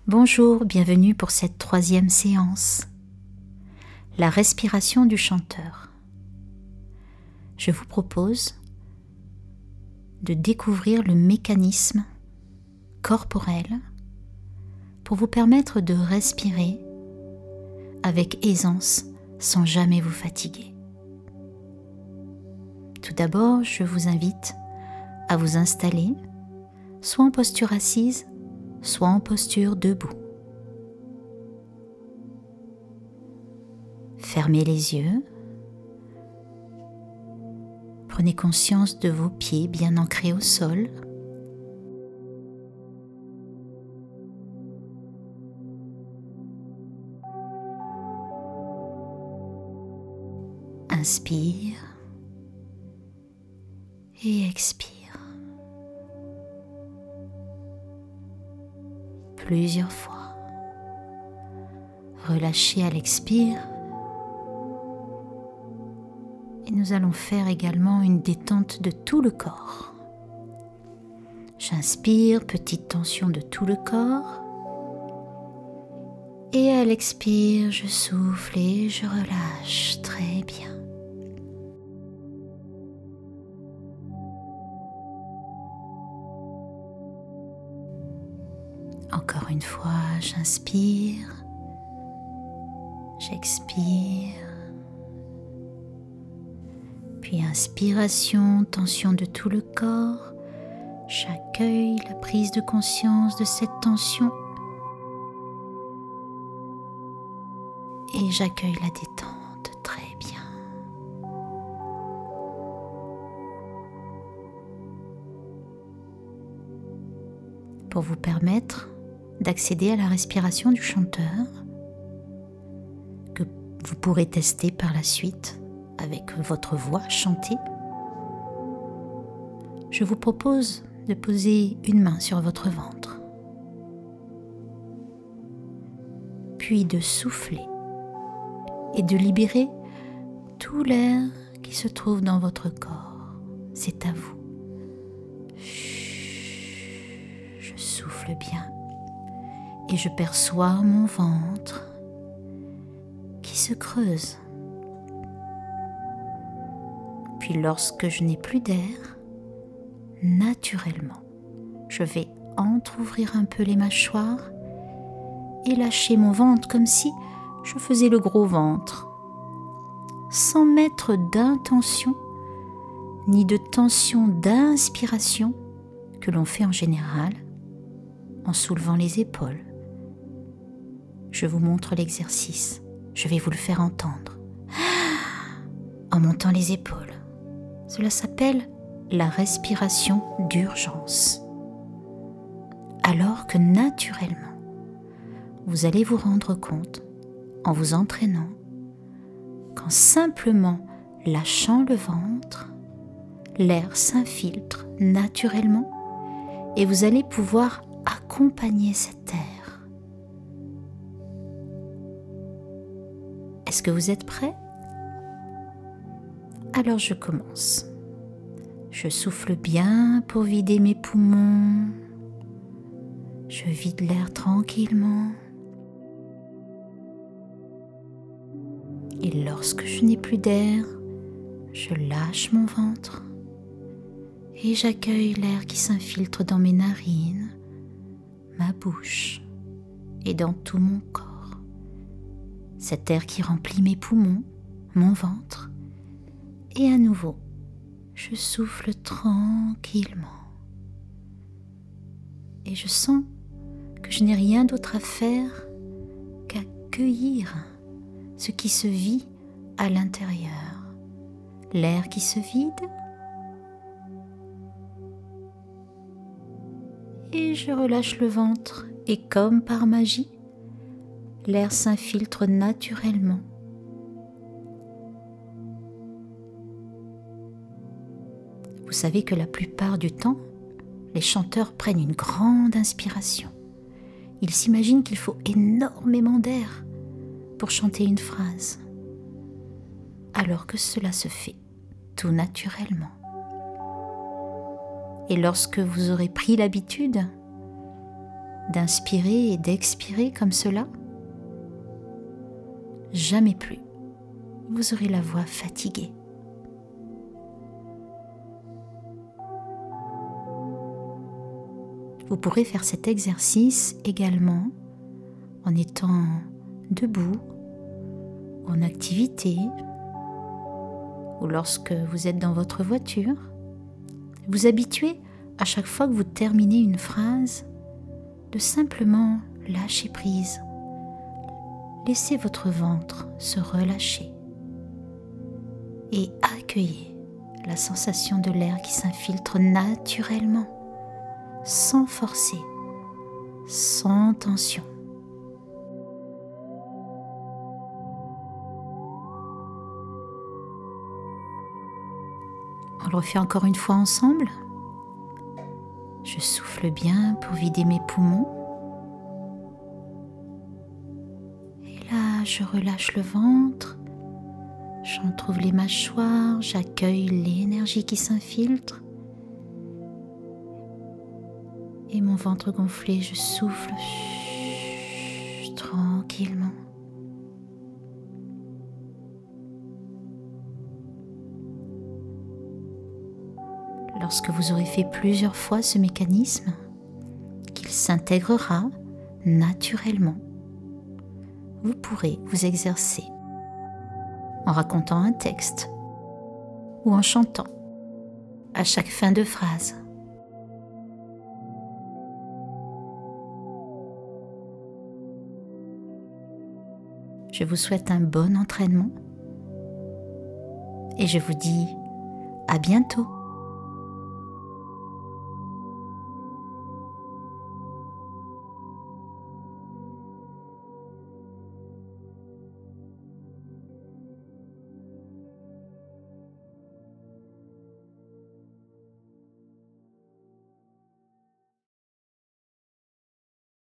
Bonjour, bienvenue pour cette 3e séance. La respiration du chanteur. Je vous propose de découvrir le mécanisme corporel pour vous permettre de respirer avec aisance sans jamais vous fatiguer. Tout d'abord, je vous invite à vous installer, soit en posture assise, soit en posture debout. Fermez les yeux. Prenez conscience de vos pieds bien ancrés au sol. Inspire et expire. Plusieurs fois. Relâchez à l'expire. Et nous allons faire également une détente de tout le corps. J'inspire, petite tension de tout le corps. Et à l'expire, je souffle et je relâche. Très bien. Encore une fois, j'inspire, j'expire, puis inspiration, tension de tout le corps, j'accueille la prise de conscience de cette tension et j'accueille la détente, très bien. Pour vous permettre d'accéder à la respiration du chanteur, que vous pourrez tester par la suite avec votre voix chantée. Je vous propose de poser une main sur votre ventre, puis de souffler et de libérer tout l'air qui se trouve dans votre corps. C'est à vous. Je souffle bien. Et je perçois mon ventre qui se creuse. Puis lorsque je n'ai plus d'air, naturellement, je vais entrouvrir un peu les mâchoires et lâcher mon ventre comme si je faisais le gros ventre, sans mettre d'intention ni de tension d'inspiration que l'on fait en général en soulevant les épaules. Je vous montre l'exercice. Je vais vous le faire entendre. En montant les épaules. Cela s'appelle la respiration d'urgence. Alors que naturellement, vous allez vous rendre compte, en vous entraînant, qu'en simplement lâchant le ventre, l'air s'infiltre naturellement et vous allez pouvoir accompagner cet air. Est-ce que vous êtes prêts ? Alors je commence. Je souffle bien pour vider mes poumons. Je vide l'air tranquillement. Et lorsque je n'ai plus d'air, je lâche mon ventre et j'accueille l'air qui s'infiltre dans mes narines, ma bouche et dans tout mon corps. Cet air qui remplit mes poumons, mon ventre, et à nouveau, je souffle tranquillement. Et je sens que je n'ai rien d'autre à faire qu'accueillir ce qui se vit à l'intérieur. L'air qui se vide, et je relâche le ventre, et comme par magie, l'air s'infiltre naturellement. Vous savez que la plupart du temps, les chanteurs prennent une grande inspiration. Ils s'imaginent qu'il faut énormément d'air pour chanter une phrase, alors que cela se fait tout naturellement. Et lorsque vous aurez pris l'habitude, d'inspirer et d'expirer comme cela? Jamais plus. Vous aurez la voix fatiguée. Vous pourrez faire cet exercice également en étant debout, en activité ou lorsque vous êtes dans votre voiture. Vous habituez à chaque fois que vous terminez une phrase de simplement lâcher prise. Laissez votre ventre se relâcher et accueillez la sensation de l'air qui s'infiltre naturellement, sans forcer, sans tension. On le refait encore une fois ensemble. Je souffle bien pour vider mes poumons. Et là, je relâche le ventre. J'entrouvre les mâchoires, j'accueille l'énergie qui s'infiltre. Et mon ventre gonflé, je souffle tranquillement. Lorsque vous aurez fait plusieurs fois ce mécanisme, qu'il s'intégrera naturellement, vous pourrez vous exercer en racontant un texte ou en chantant à chaque fin de phrase. Je vous souhaite un bon entraînement et je vous dis à bientôt.